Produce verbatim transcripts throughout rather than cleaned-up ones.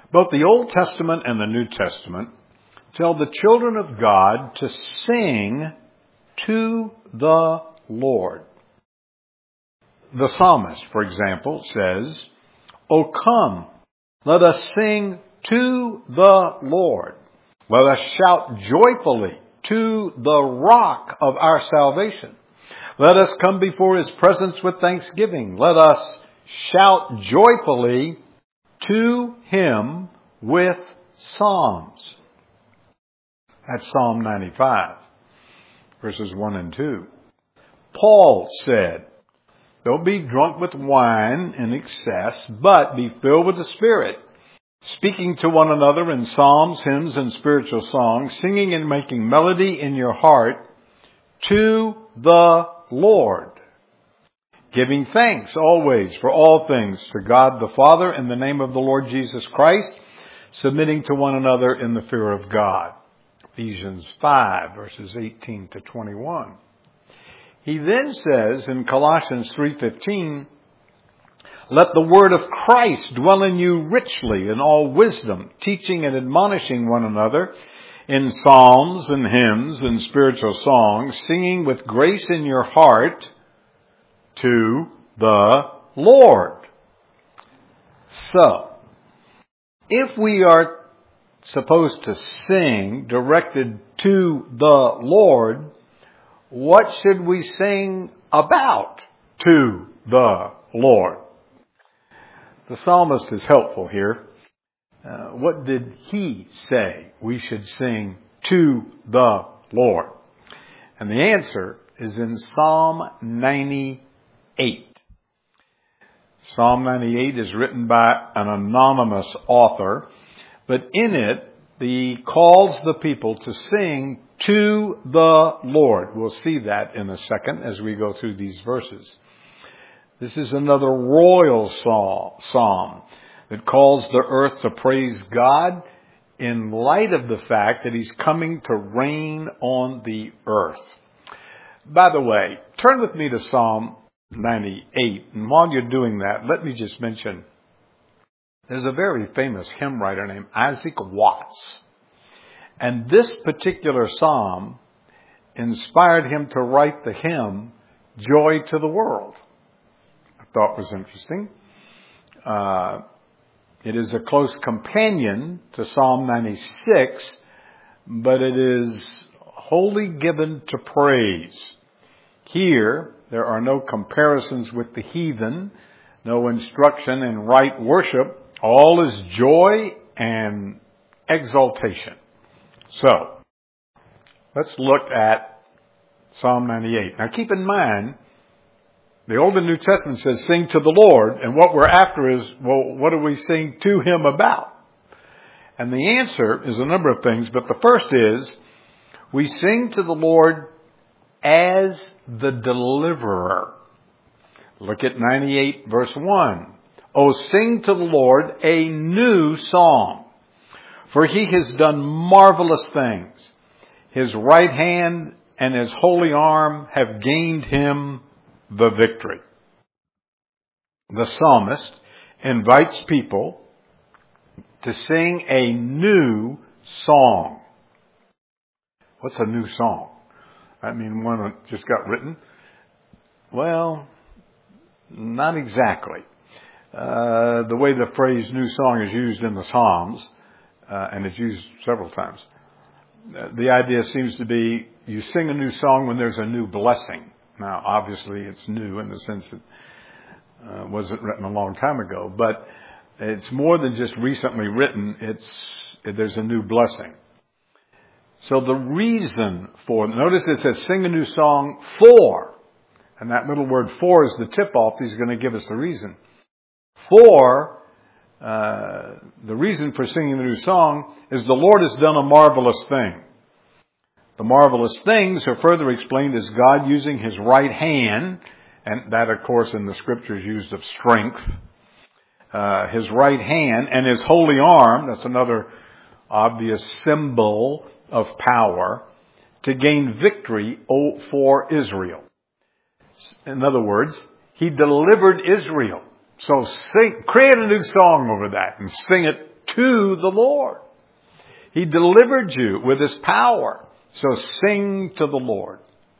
Both the Old Testament and the New Testament tell the children of God to sing to the Lord. The psalmist, for example, says, "O come, let us sing to the Lord. Let us shout joyfully to the rock of our salvation. Let us come before his presence with thanksgiving. Let us shout joyfully to him with psalms." That's Psalm ninety-five, verses one and two. Paul said, "Don't be drunk with wine in excess, but be filled with the Spirit, speaking to one another in psalms, hymns, and spiritual songs, singing and making melody in your heart to the Lord, giving thanks always for all things to God the Father in the name of the Lord Jesus Christ, submitting to one another in the fear of God." Ephesians five, verses eighteen to twenty-one. He then says in Colossians three fifteen, "Let the word of Christ dwell in you richly in all wisdom, teaching and admonishing one another in psalms and hymns and spiritual songs, singing with grace in your heart to the Lord." So, if we are supposed to sing directed to the Lord, what should we sing about to the Lord? The psalmist is helpful here. Uh, what did he say we should sing to the Lord? And the answer is in Psalm ninety-eight. Psalm ninety-eight is written by an anonymous author, but in it, he calls the people to sing to the Lord. We'll see that in a second as we go through these verses. This is another royal psalm that calls the earth to praise God in light of the fact that he's coming to reign on the earth. By the way, turn with me to Psalm ninety-eight. And while you're doing that, let me just mention, there's a very famous hymn writer named Isaac Watts. And this particular psalm inspired him to write the hymn, "Joy to the World." I thought was interesting. Uh, it is a close companion to Psalm ninety-six, but it is wholly given to praise. Here, there are no comparisons with the heathen, no instruction in right worship. All is joy and exaltation. So, let's look at Psalm ninety-eight. Now keep in mind, the Old and New Testament says sing to the Lord, and what we're after is, well, what do we sing to him about? And the answer is a number of things, but the first is, we sing to the Lord as the deliverer. Look at ninety-eight verse one. "Oh, sing to the Lord a new song, for he has done marvelous things. His right hand and his holy arm have gained him the victory." The psalmist invites people to sing a new song. What's a new song? I mean, one that just got written? Well, not exactly. Uh, the way the phrase new song is used in the Psalms, uh, and it's used several times, uh, the idea seems to be you sing a new song when there's a new blessing. Now, obviously, it's new in the sense that uh, it wasn't written a long time ago, but it's more than just recently written. It's there's a new blessing. So the reason for, notice it says sing a new song for, and that little word for is the tip-off. He's going to give us the reason. For, uh, the reason for singing the new song is the Lord has done a marvelous thing. The marvelous things are further explained as God using his right hand, and that, of course, in the scriptures used of strength, uh, his right hand and his holy arm, that's another obvious symbol of power, to gain victory for Israel. In other words, he delivered Israel. So sing, create a new song over that and sing it to the Lord. He delivered you with His power. So sing to the Lord.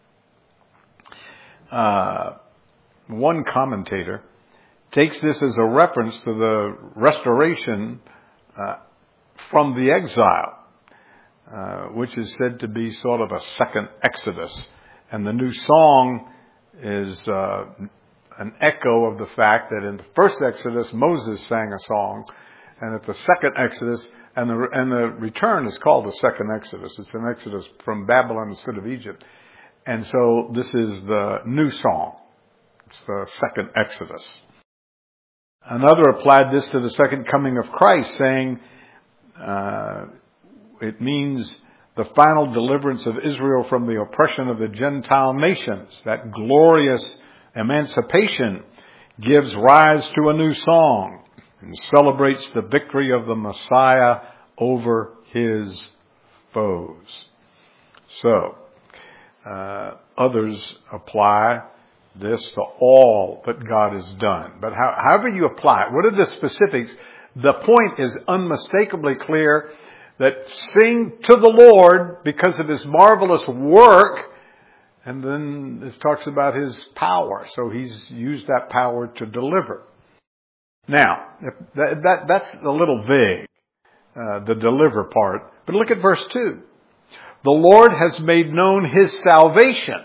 Uh, one commentator takes this as a reference to the restoration uh, from the exile, uh, which is said to be sort of a second Exodus. And the new song is uh, an echo of the fact that in the first Exodus, Moses sang a song, and at the second Exodus, and the, and the return is called the second Exodus. It's an Exodus from Babylon instead of Egypt. And so this is the new song. It's the second Exodus. Another applied this to the second coming of Christ, saying uh, it means the final deliverance of Israel from the oppression of the Gentile nations. That glorious emancipation gives rise to a new song and celebrates the victory of the Messiah over his foes. So, uh, others apply this to all that God has done. But how, however you apply it, what are the specifics? The point is unmistakably clear that sing to the Lord because of His marvelous work. And then this talks about His power. So He's used that power to deliver. Now, that, that, that's a little vague, uh, the deliver part. But look at verse two. The Lord has made known His salvation.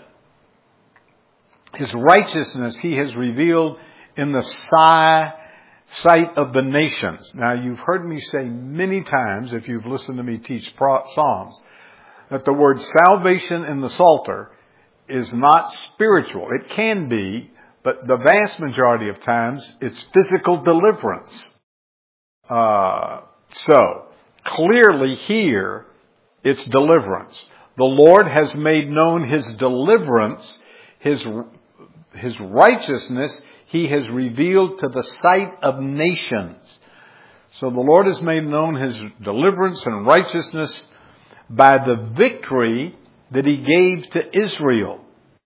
His righteousness He has revealed in the sight of the nations. Now, you've heard me say many times, if you've listened to me teach Psalms, that the word salvation in the Psalter is not spiritual. It can be, but the vast majority of times it's physical deliverance. Uh, so, clearly here, it's deliverance. The Lord has made known His deliverance, His His righteousness He has revealed to the sight of nations. So the Lord has made known His deliverance and righteousness by the victory that He gave to Israel.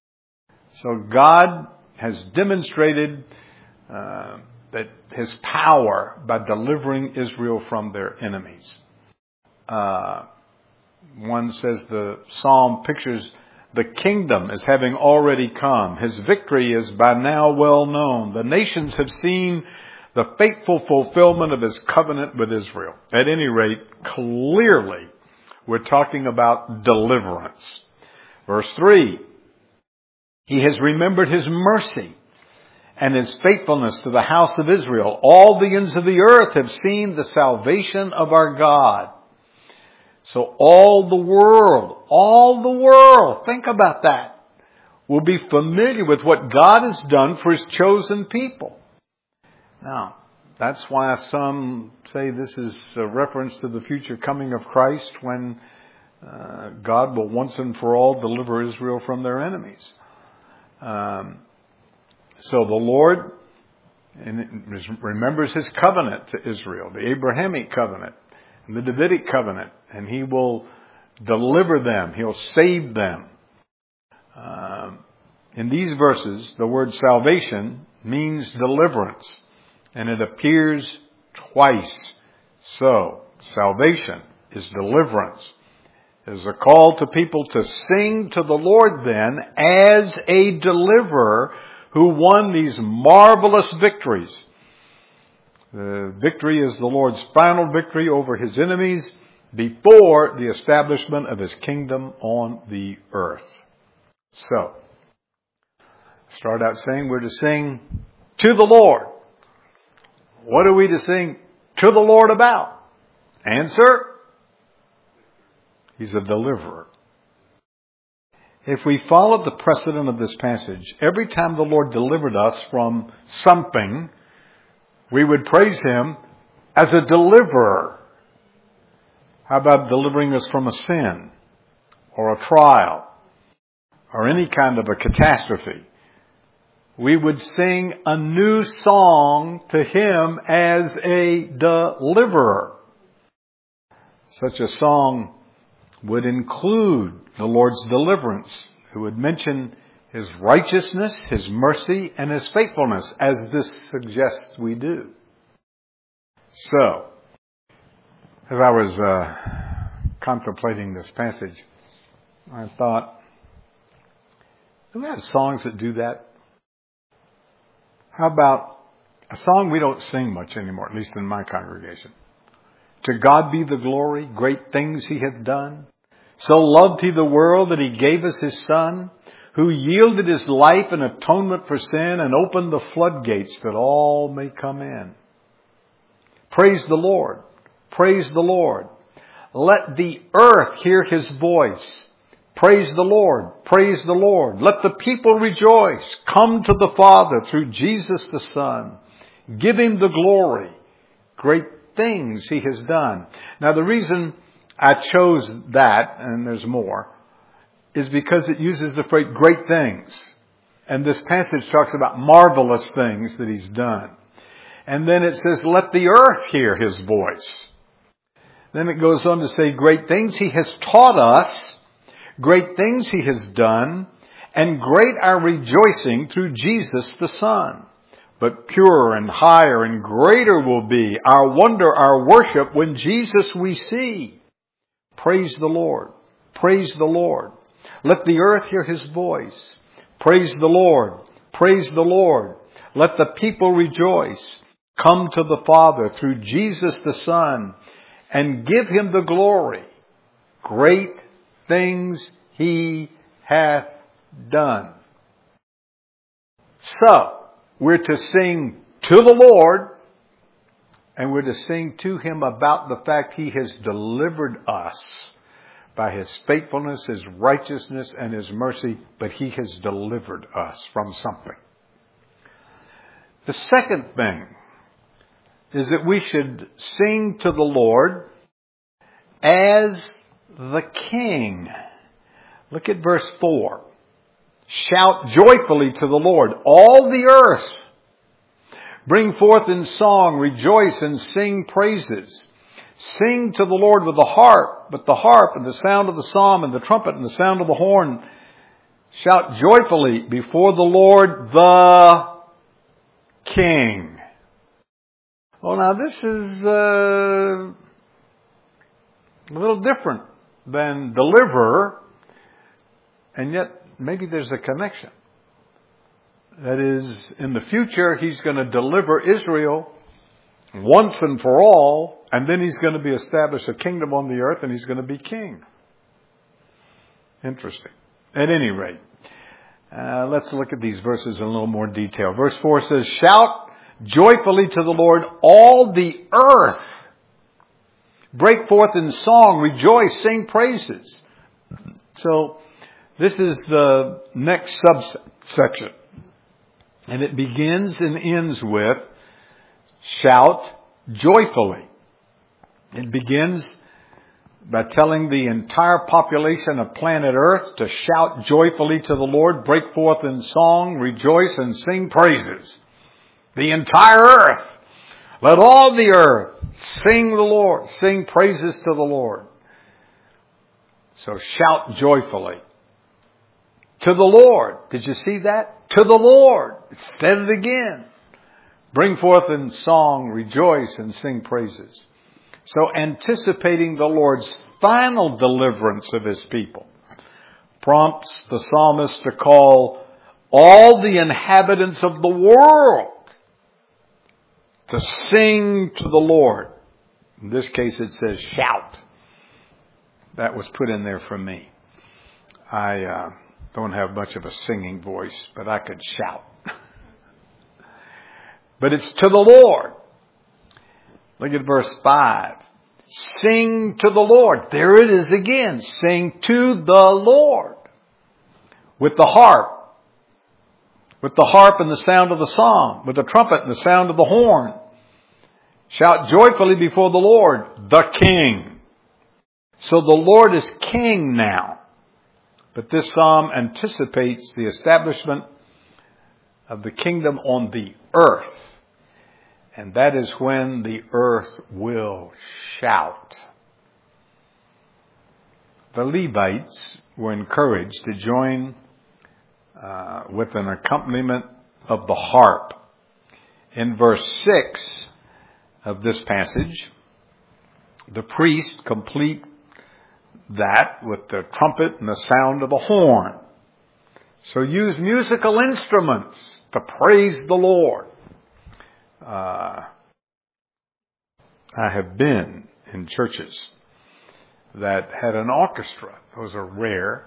So God has demonstrated uh, that His power by delivering Israel from their enemies. Uh, one says the psalm pictures the kingdom as having already come. His victory is by now well known. The nations have seen the faithful fulfillment of His covenant with Israel. At any rate, clearly, we're talking about deliverance. Verse three, He has remembered His mercy and His faithfulness to the house of Israel. All the ends of the earth have seen the salvation of our God. So all the world, all the world, think about that, will be familiar with what God has done for His chosen people. Now, that's why some say this is a reference to the future coming of Christ when uh, God will once and for all deliver Israel from their enemies. Um, so the Lord remembers His covenant to Israel, the Abrahamic covenant, and the Davidic covenant, and He will deliver them. He'll save them. Um, in these verses, the word salvation means deliverance, and it appears twice. So, salvation is deliverance. It is a call to people to sing to the Lord then as a deliverer who won these marvelous victories. The victory is the Lord's final victory over His enemies before the establishment of His kingdom on the earth. So, start out saying we're to sing to the Lord. What are we to sing to the Lord about? Answer: He's a deliverer. If we followed the precedent of this passage, every time the Lord delivered us from something, we would praise Him as a deliverer. How about delivering us from a sin or a trial or any kind of a catastrophe? We would sing a new song to Him as a deliverer. Such a song would include the Lord's deliverance. It would mention His righteousness, His mercy, and His faithfulness, as this suggests we do. So, As I was uh, contemplating this passage, I thought, do we have songs that do that? How about a song we don't sing much anymore, at least in my congregation? To God be the glory, great things He hath done. So loved He the world that He gave us His Son, who yielded His life in atonement for sin and opened the floodgates that all may come in. Praise the Lord. Praise the Lord. Let the earth hear His voice. Praise the Lord. Praise the Lord. Let the people rejoice. Come to the Father through Jesus the Son. Give Him the glory. Great things He has done. Now the reason I chose that, and there's more, is because it uses the phrase great things. And this passage talks about marvelous things that He's done. And then it says, let the earth hear His voice. Then it goes on to say, great things He has taught us, great things He has done, and great our rejoicing through Jesus the Son. But purer and higher and greater will be our wonder, our worship when Jesus we see. Praise the Lord. Praise the Lord. Let the earth hear His voice. Praise the Lord. Praise the Lord. Let the people rejoice. Come to the Father through Jesus the Son and give Him the glory. Great things He hath done. So, we're to sing to the Lord, and we're to sing to Him about the fact He has delivered us by His faithfulness, His righteousness, and His mercy, but He has delivered us from something. The second thing is that we should sing to the Lord as the King. Look at verse four. Shout joyfully to the Lord, all the earth. Bring forth in song, rejoice and sing praises. Sing to the Lord with the harp, with the harp and the sound of the psalm and the trumpet and the sound of the horn. Shout joyfully before the Lord, the King. Well, now this is uh, a little different than deliverer, and yet maybe there's a connection. That is, in the future, He's going to deliver Israel once and for all, and then He's going to be established a kingdom on the earth, and He's going to be king. Interesting. At any rate, uh, let's look at these verses in a little more detail. Verse four says, shout joyfully to the Lord, all the earth. Break forth in song, rejoice, sing praises. So, this is the next subsection. And it begins and ends with shout joyfully. It begins by telling the entire population of planet Earth to shout joyfully to the Lord, break forth in song, rejoice, and sing praises. The entire earth. Let all the earth sing the Lord, sing praises to the Lord. So shout joyfully. To the Lord. Did you see that? To the Lord. It said it again. Bring forth in song, rejoice, and sing praises. So anticipating the Lord's final deliverance of His people prompts the psalmist to call all the inhabitants of the world to sing to the Lord. In this case it says shout. That was put in there for me. I uh, don't have much of a singing voice, but I could shout. But it's to the Lord. Look at verse five. Sing to the Lord. There it is again. Sing to the Lord. With the harp. With the harp and the sound of the psalm. With the trumpet and the sound of the horn. Shout joyfully before the Lord, the King. So the Lord is King now. But this psalm anticipates the establishment of the kingdom on the earth. And that is when the earth will shout. The Levites were encouraged to join uh, with an accompaniment of the harp. In verse six of this passage, The priest complete that with the trumpet and the sound of a horn. So use musical instruments to praise the Lord. Uh, I have been in churches that had an orchestra. Those are rare,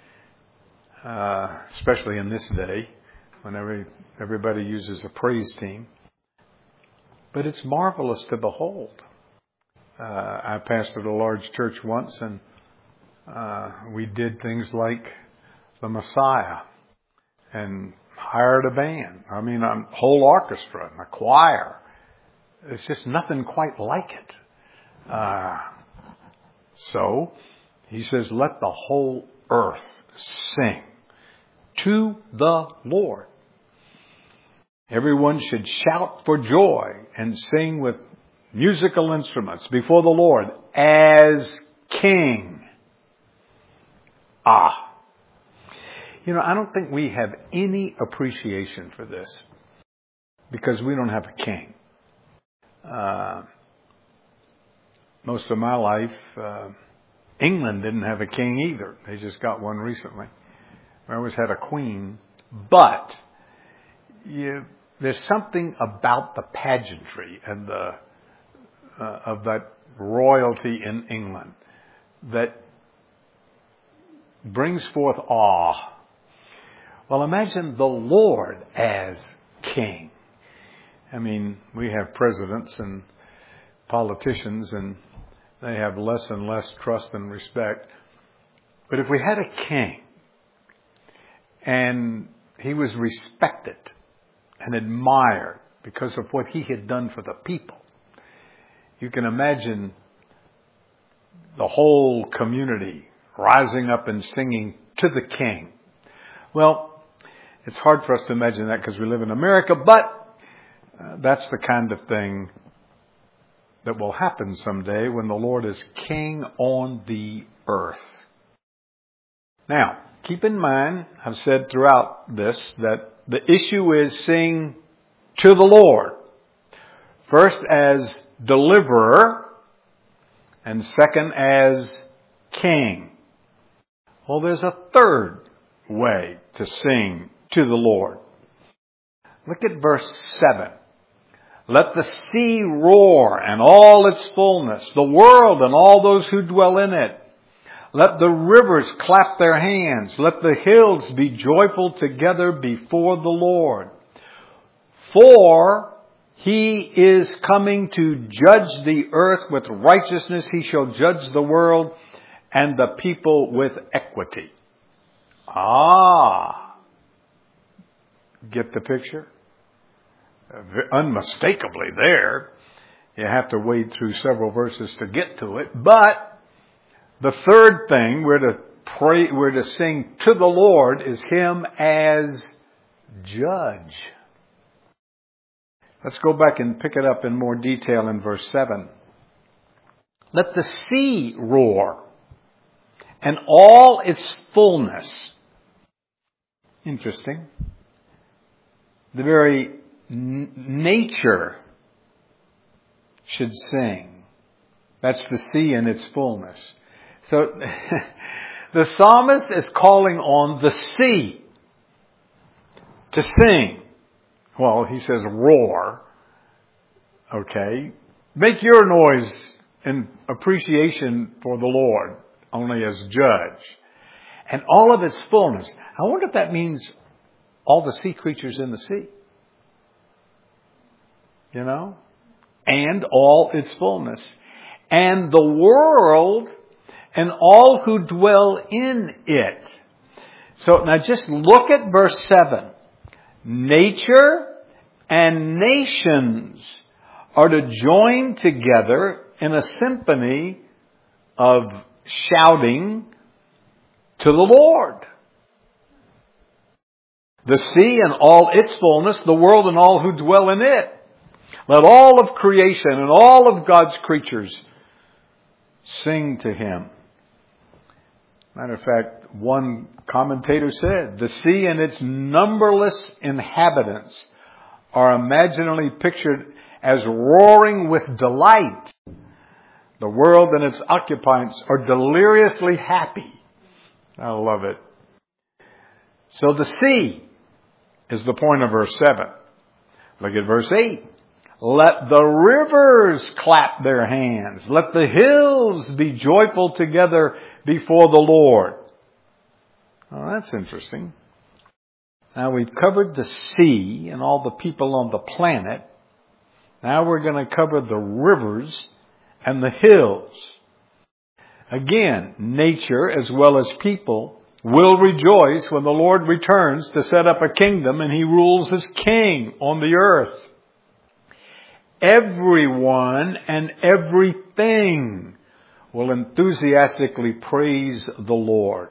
uh, especially in this day when every, everybody uses a praise team. But it's marvelous to behold. Uh, I pastored a large church once, and uh, we did things like the Messiah and hired a band. I mean, a whole orchestra and a choir. It's just nothing quite like it. Uh, so, he says, let the whole earth sing to the Lord. Everyone should shout for joy and sing with musical instruments before the Lord as King. Ah. You know, I don't think we have any appreciation for this because we don't have a king. Uh, most of my life, uh, England didn't have a king either. They just got one recently. We always had a queen. But you, there's something about the pageantry and the uh, of that royalty in England that brings forth awe. Well, imagine the Lord as king. I mean, we have presidents and politicians, and they have less and less trust and respect. But if we had a king, and he was respected and admired because of what he had done for the people, you can imagine the whole community rising up and singing to the king. Well, it's hard for us to imagine that because we live in America, but uh, that's the kind of thing that will happen someday when the Lord is king on the earth. Now, keep in mind, I've said throughout this that the issue is sing to the Lord. First as deliverer, and second as king. Well, there's a third way to sing to the Lord. Look at verse seven. Let the sea roar and all its fullness, the world and all those who dwell in it. Let the rivers clap their hands. Let the hills be joyful together before the Lord. For he is coming to judge the earth with righteousness. He shall judge the world and the people with equity. Ah. Get the picture? Unmistakably there. You have to wade through several verses to get to it. But the third thing we're to pray, we're to sing to the Lord is him as judge. Let's go back and pick it up in more detail in verse seven. Let the sea roar and all its fullness. Interesting. The very n- nature should sing. That's the sea in its fullness. So the psalmist is calling on the sea to sing. Well, he says roar. Okay. Make your noise in appreciation for the Lord, only as judge. And all of its fullness. I wonder if that means all the sea creatures in the sea. You know? And all its fullness. And the world and all who dwell in it. So now just look at verse seven. Nature and nations are to join together in a symphony of shouting to the Lord. The sea and all its fullness, the world and all who dwell in it. Let all of creation and all of God's creatures sing to him. Matter of fact, one commentator said, the sea and its numberless inhabitants are imaginally pictured as roaring with delight. The world and its occupants are deliriously happy. I love it. So the sea is the point of verse seven. Look at verse eight. Let the rivers clap their hands. Let the hills be joyful together before the Lord. Oh, that's interesting. Now we've covered the sea and all the people on the planet. Now we're going to cover the rivers and the hills. Again, nature as well as people will rejoice when the Lord returns to set up a kingdom and He rules as king on the earth. Everyone and everything will enthusiastically praise the Lord.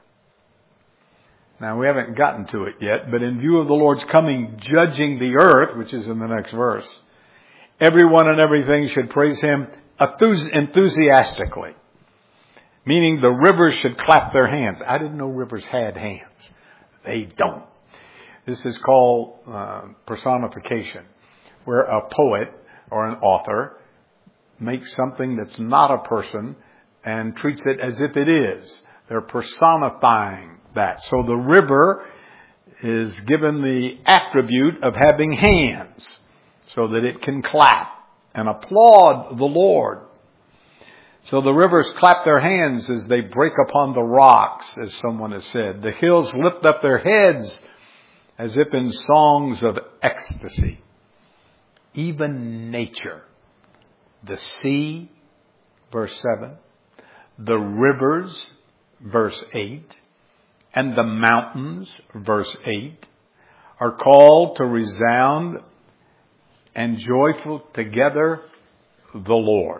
Now, we haven't gotten to it yet, but in view of the Lord's coming judging the earth, which is in the next verse, everyone and everything should praise Him enthusiastically. Meaning the rivers should clap their hands. I didn't know rivers had hands. They don't. This is called uh, personification, where a poet or an author makes something that's not a person and treats it as if it is. They're personifying that. So the river is given the attribute of having hands so that it can clap and applaud the Lord. So the rivers clap their hands as they break upon the rocks, as someone has said. The hills lift up their heads as if in songs of ecstasy. Even nature, the sea, verse seven, the rivers, verse eight, and the mountains, verse eight, are called to resound and joyful together the Lord.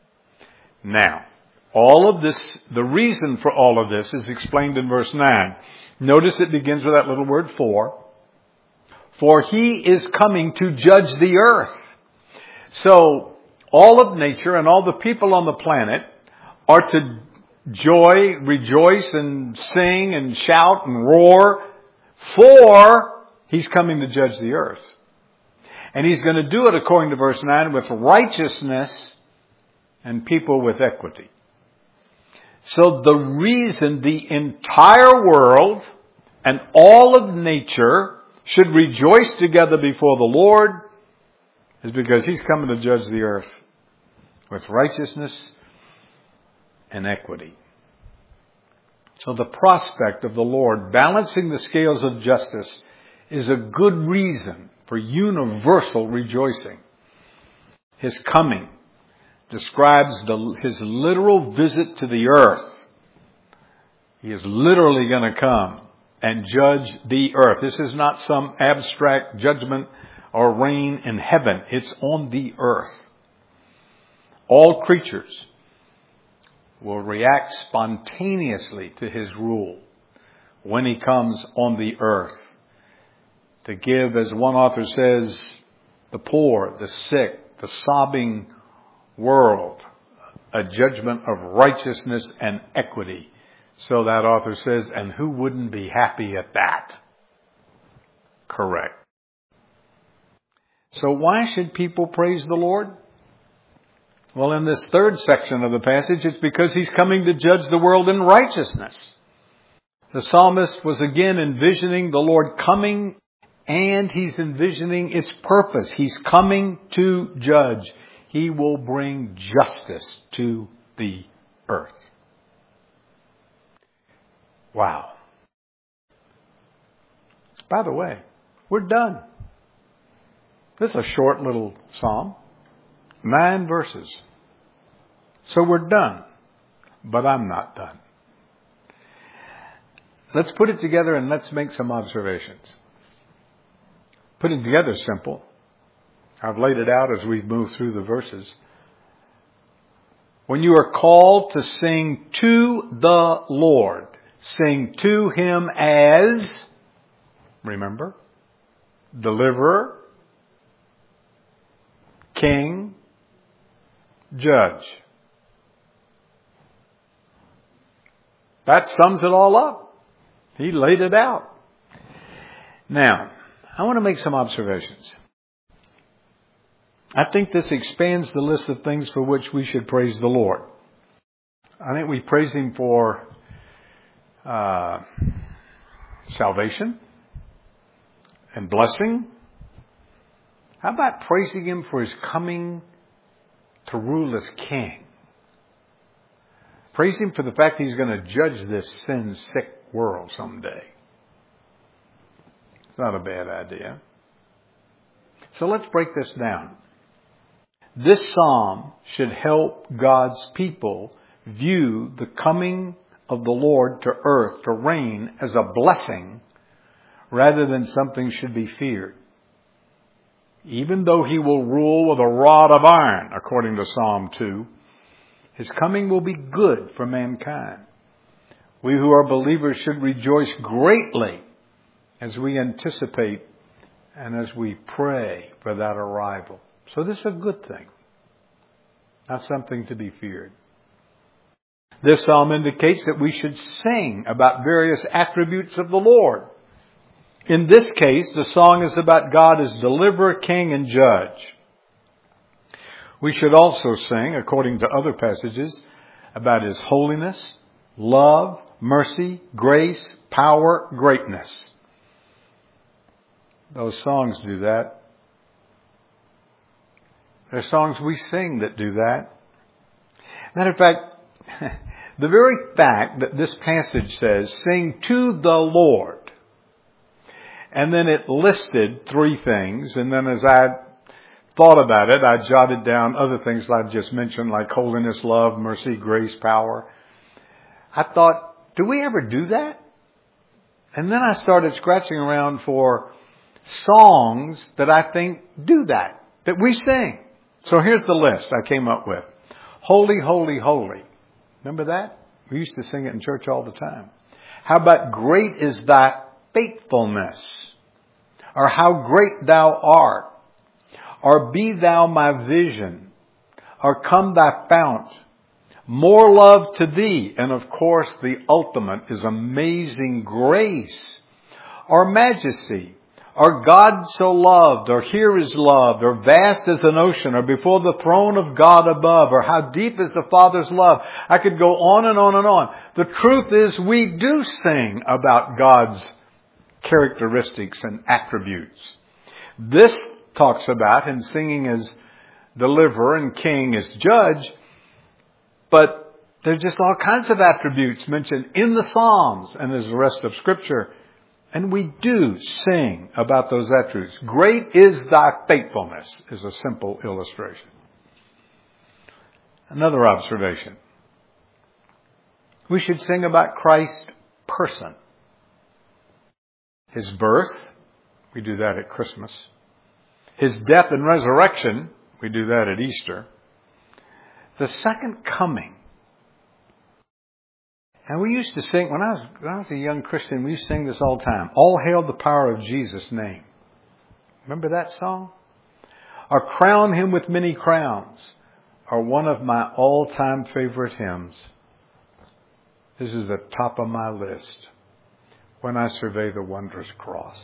Now, all of this, the reason for all of this is explained in verse nine. Notice it begins with that little word for. For He is coming to judge the earth. So, all of nature and all the people on the planet are to joy, rejoice and sing and shout and roar, for He's coming to judge the earth. And He's going to do it, according to verse nine, with righteousness and people with equity. So the reason the entire world and all of nature should rejoice together before the Lord is because He's coming to judge the earth with righteousness and equity. So the prospect of the Lord balancing the scales of justice is a good reason for universal rejoicing. His coming describes the, His literal visit to the earth. He is literally going to come and judge the earth. This is not some abstract judgment or reign in heaven. It's on the earth. All creatures will react spontaneously to His rule when He comes on the earth to give, as one author says, the poor, the sick, the sobbing world a judgment of righteousness and equity. So that author says, and who wouldn't be happy at that? Correct. So why should people praise the Lord? Well, in this third section of the passage, it's because He's coming to judge the world in righteousness. The psalmist was again envisioning the Lord coming, and he's envisioning its purpose. He's coming to judge. He will bring justice to the earth. Wow. By the way, we're done. This is a short little psalm. Nine verses. So we're done. But I'm not done. Let's put it together and let's make some observations. Putting together is simple. I've laid it out as we've moved through the verses. When you are called to sing to the Lord, sing to Him as, remember, deliverer, king, judge. That sums it all up. He laid it out. Now, I want to make some observations. I think this expands the list of things for which we should praise the Lord. I think we praise Him for uh, salvation and blessing. How about praising Him for His coming to rule as King? Praise Him for the fact He's going to judge this sin-sick world someday. It's not a bad idea. So let's break this down. This psalm should help God's people view the coming of the Lord to earth to reign as a blessing rather than something should be feared. Even though He will rule with a rod of iron, according to Psalm two, His coming will be good for mankind. We who are believers should rejoice greatly as we anticipate and as we pray for that arrival. So this is a good thing, not something to be feared. This psalm indicates that we should sing about various attributes of the Lord. In this case, the song is about God as deliverer, king, and judge. We should also sing, according to other passages, about His holiness, love, mercy, grace, power, greatness. Those songs do that. There are songs we sing that do that. Matter of fact, the very fact that this passage says, sing to the Lord, and then it listed three things, and then as I thought about it, I jotted down other things I just mentioned, like holiness, love, mercy, grace, power. I thought, do we ever do that? And then I started scratching around for songs that I think do that, that we sing. So here's the list I came up with. Holy, holy, holy. Remember that? We used to sing it in church all the time. How about great is thy faithfulness? Or how great thou art? Or be thou my vision? Or come thy fount? More love to thee. And of course the ultimate is amazing grace. Or majesty. Or God so loved, or here is loved, or vast as an ocean, or before the throne of God above, or how deep is the Father's love. I could go on and on and on. The truth is we do sing about God's characteristics and attributes. This talks about Him singing as deliverer and king as judge, but there's just all kinds of attributes mentioned in the Psalms and as the rest of Scripture. And we do sing about those attributes. Great is thy faithfulness is a simple illustration. Another observation. We should sing about Christ's person. His birth, we do that at Christmas. His death and resurrection, we do that at Easter. The second coming. And we used to sing, when I was when I was a young Christian, we used to sing this all the time. All hail the power of Jesus' name. Remember that song? Or crown Him with many crowns. Or one of my all-time favorite hymns. This is the top of my list. When I survey the wondrous cross.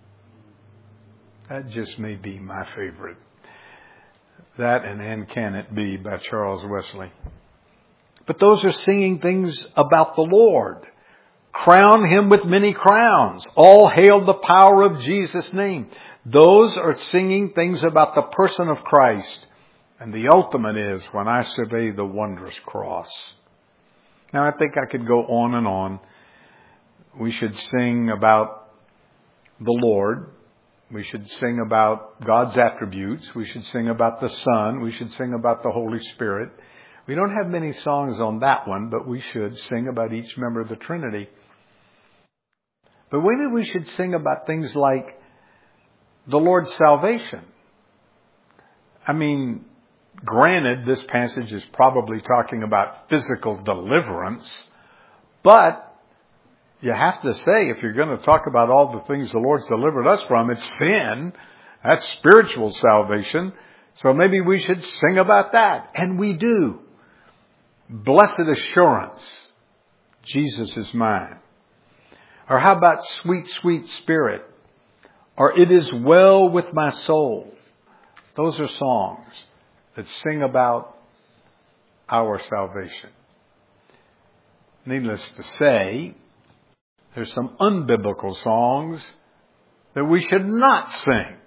That just may be my favorite. That and And Can It Be by Charles Wesley. But those are singing things about the Lord. Crown Him with many crowns. All hail the power of Jesus' name. Those are singing things about the person of Christ. And the ultimate is when I survey the wondrous cross. Now I think I could go on and on. We should sing about the Lord. We should sing about God's attributes. We should sing about the Son. We should sing about the Holy Spirit. We don't have many songs on that one, but we should sing about each member of the Trinity. But maybe we should sing about things like the Lord's salvation. I mean, granted, this passage is probably talking about physical deliverance, but you have to say, if you're going to talk about all the things the Lord's delivered us from, it's sin. That's spiritual salvation. So maybe we should sing about that. And we do. Blessed assurance, Jesus is mine. Or how about sweet, sweet spirit? Or it is well with my soul. Those are songs that sing about our salvation. Needless to say, there's some unbiblical songs that we should not sing.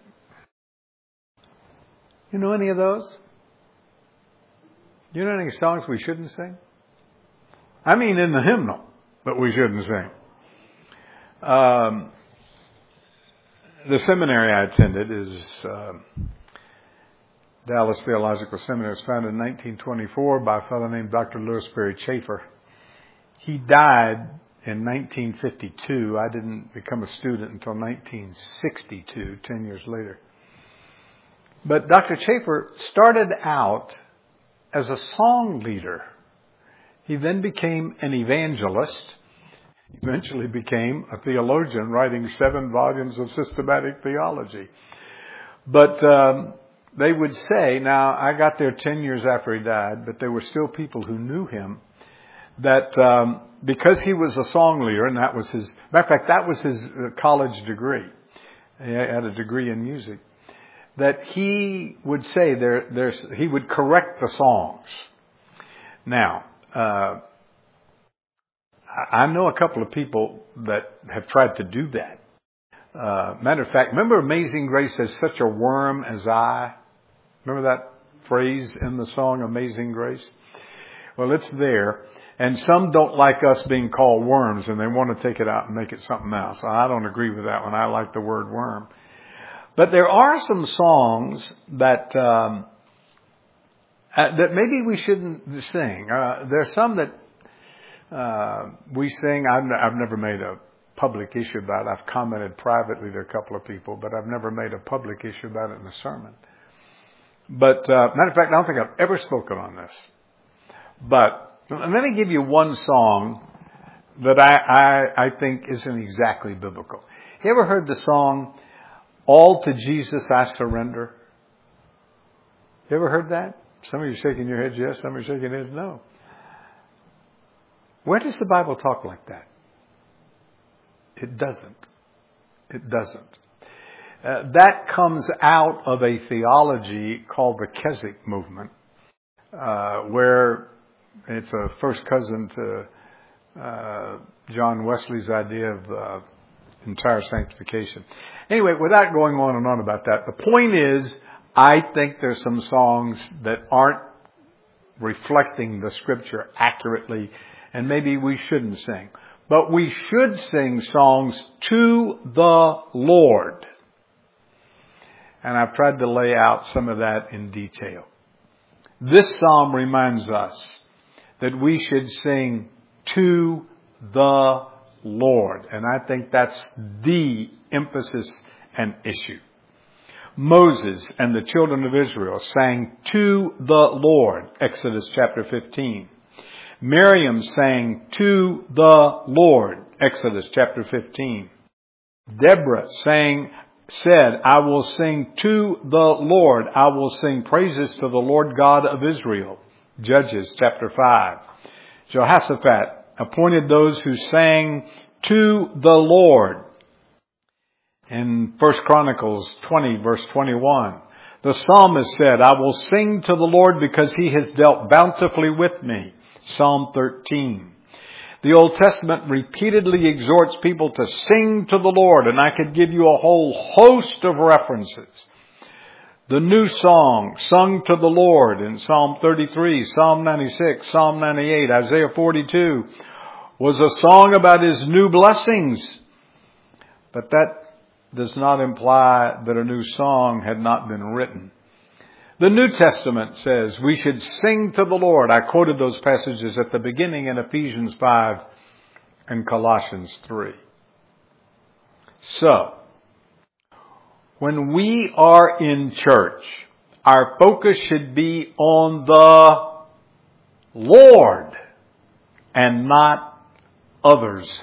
You know any of those? You know any songs we shouldn't sing? I mean in the hymnal that we shouldn't sing. Um, the seminary I attended is uh, Dallas Theological Seminary. It was founded in nineteen twenty-four by a fellow named Doctor Lewis Berry Chafer. He died in nineteen fifty-two. I didn't become a student until nineteen sixty-two, ten years later. But Doctor Chafer started out as a song leader. He then became an evangelist. Eventually became a theologian, writing seven volumes of systematic theology. But um, they would say, now I got there ten years after he died, but there were still people who knew him, that um, because he was a song leader, and that was his, matter of fact, that was his college degree. He had a degree in music. That he would say there, there's, he would correct the songs. Now, uh, I know a couple of people that have tried to do that. Uh, matter of fact, remember Amazing Grace has such a worm as I? Remember that phrase in the song Amazing Grace? Well, it's there. And some don't like us being called worms, and they want to take it out and make it something else. I don't agree with that one. I like the word worm. But there are some songs that um, uh, that maybe we shouldn't sing. Uh, there are some that uh, we sing. I've, I've never made a public issue about it. I've commented privately to a couple of people, but I've never made a public issue about it in a sermon. But uh, matter of fact, I don't think I've ever spoken on this. But let me give you one song that I, I, I think isn't exactly biblical. You ever heard the song, "All to Jesus I Surrender"? You ever heard that? Some of you shaking your heads yes, some of you shaking your heads no. Where does the Bible talk like that? It doesn't. It doesn't. Uh, that comes out of a theology called the Keswick movement, uh, where it's a first cousin to uh, John Wesley's idea of uh, entire sanctification. Anyway, without going on and on about that, the point is, I think there's some songs that aren't reflecting the Scripture accurately, and maybe we shouldn't sing. But we should sing songs to the Lord. And I've tried to lay out some of that in detail. This psalm reminds us that we should sing to the Lord. And I think that's the emphasis and issue. Moses and the children of Israel sang to the Lord, Exodus chapter fifteen. Miriam sang to the Lord, Exodus chapter fifteen. Deborah sang, said, I will sing to the Lord. I will sing praises to the Lord God of Israel, Judges chapter five. Jehoshaphat appointed those who sang to the Lord. In First Chronicles twenty, verse twenty-one, the psalmist said, I will sing to the Lord because he has dealt bountifully with me. Psalm thirteen. The Old Testament repeatedly exhorts people to sing to the Lord, and I could give you a whole host of references. The new song sung to the Lord in Psalm thirty-three, Psalm ninety-six, Psalm ninety-eight, Isaiah forty-two was a song about his new blessings. But that does not imply that a new song had not been written. The New Testament says we should sing to the Lord. I quoted those passages at the beginning in Ephesians five and Colossians three. So, when we are in church, our focus should be on the Lord and not others.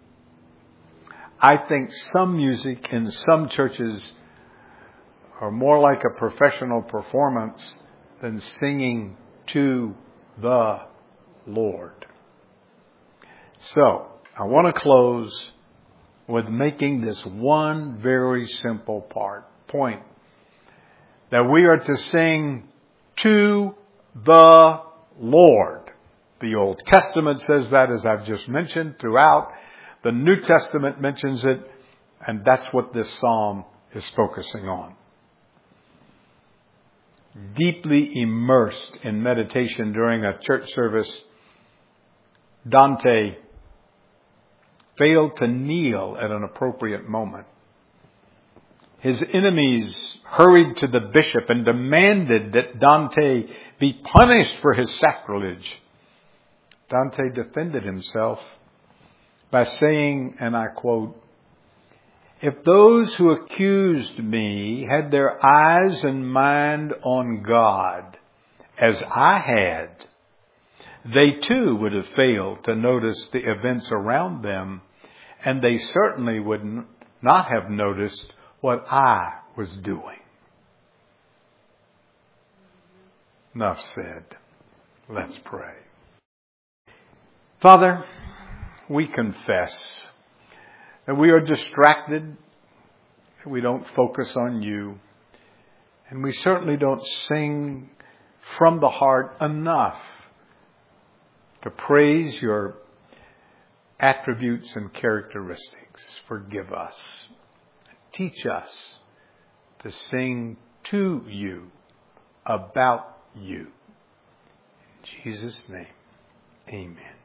I think some music in some churches are more like a professional performance than singing to the Lord. So, I want to close with making this one very simple part, point. that we are to sing to the Lord. The Old Testament says that, as I've just mentioned, throughout. The New Testament mentions it, and that's what this psalm is focusing on. Deeply immersed in meditation during a church service, Dante failed to kneel at an appropriate moment. His enemies hurried to the bishop and demanded that Dante be punished for his sacrilege. Dante defended himself by saying, and I quote, "If those who accused me had their eyes and mind on God, as I had, they too would have failed to notice the events around them, and they certainly would not have noticed what I was doing." Enough said. Let's pray. Father, we confess that we are distracted, that we don't focus on you, and we certainly don't sing from the heart enough to praise your attributes and characteristics. Forgive us. Teach us to sing to you, about you. In Jesus' name, amen.